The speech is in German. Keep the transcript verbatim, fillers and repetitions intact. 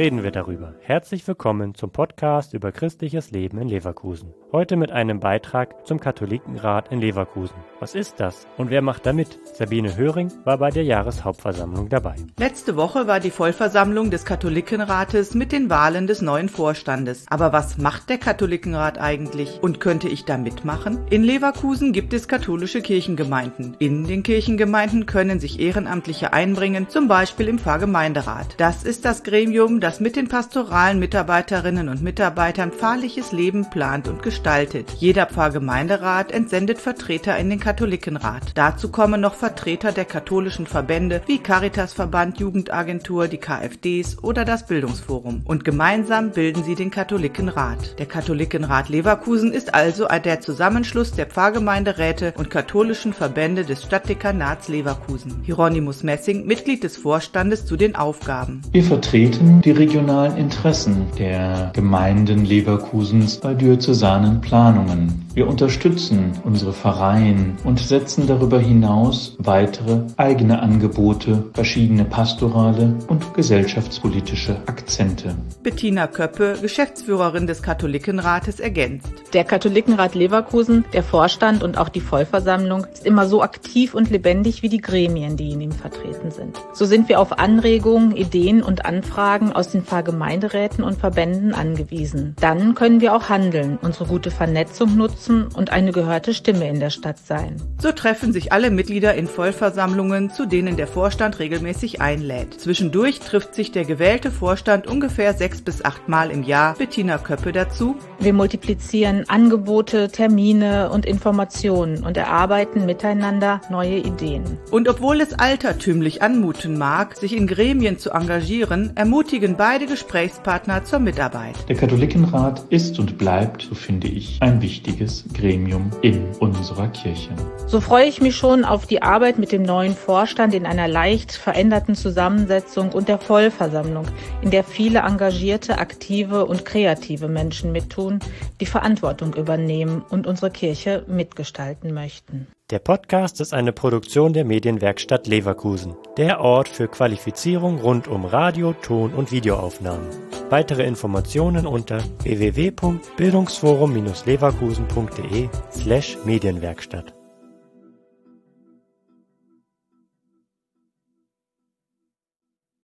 reden wir darüber. Herzlich willkommen zum Podcast über christliches Leben in Leverkusen. Heute mit einem Beitrag zum Katholikenrat in Leverkusen. Was ist das und wer macht da mit? Sabine Höring war bei der Jahreshauptversammlung dabei. Letzte Woche war die Vollversammlung des Katholikenrates mit den Wahlen des neuen Vorstandes. Aber was macht der Katholikenrat eigentlich? Und könnte ich da mitmachen? In Leverkusen gibt es katholische Kirchengemeinden. In den Kirchengemeinden können sich Ehrenamtliche einbringen, zum Beispiel im Pfarrgemeinderat. Das ist das Gremium, das mit den pastoralen Mitarbeiterinnen und Mitarbeitern pfarrliches Leben plant und gestaltet. Jeder Pfarrgemeinderat entsendet Vertreter in den Katholikenrat. Dazu kommen noch Vertreter der katholischen Verbände wie Caritasverband, Jugendagentur, die K F Ds oder das Bildungsforum. Und gemeinsam bilden sie den Katholikenrat. Der Katholikenrat Leverkusen ist also der Zusammenschluss der Pfarrgemeinderäte und katholischen Verbände des Stadtdekanats Leverkusen. Hieronymus Messing, Mitglied des Vorstandes, zu den Aufgaben. Wir vertreten die regionalen Interessen der Gemeinden Leverkusens bei diözesanen Planungen. Wir unterstützen unsere Pfarreien und setzen darüber hinaus weitere eigene Angebote, verschiedene pastorale und gesellschaftspolitische Akzente. Bettina Köppe, Geschäftsführerin des Katholikenrates, ergänzt. Der Katholikenrat Leverkusen, der Vorstand und auch die Vollversammlung ist immer so aktiv und lebendig wie die Gremien, die in ihm vertreten sind. So sind wir auf Anregungen, Ideen und Anfragen aus den Pfarrgemeinderäten und Verbänden angewiesen. Dann können wir auch handeln, unsere gute Vernetzung nutzen und eine gehörte Stimme in der Stadt sein. So treffen sich alle Mitglieder in Vollversammlungen, zu denen der Vorstand regelmäßig einlädt. Zwischendurch trifft sich der gewählte Vorstand ungefähr sechs bis acht Mal im Jahr. Bettina Köppe dazu. Wir multiplizieren Angebote, Termine und Informationen und erarbeiten miteinander neue Ideen. Und obwohl es altertümlich anmuten mag, sich in Gremien zu engagieren, ermutigen beide Gesprächspartner zur Mitarbeit. Der Katholikenrat ist und bleibt, so finde ich, ein wichtiges Gremium in unserer Kirche. So freue ich mich schon auf die Arbeit mit dem neuen Vorstand in einer leicht veränderten Zusammensetzung und der Vollversammlung, in der viele engagierte, aktive und kreative Menschen mittun, die Verantwortung übernehmen und unsere Kirche mitgestalten möchten. Der Podcast ist eine Produktion der Medienwerkstatt Leverkusen, der Ort für Qualifizierung rund um Radio-, Ton- und Videoaufnahmen. Weitere Informationen unter w w w punkt bildungsforum Bindestrich leverkusen punkt de slash Medienwerkstatt.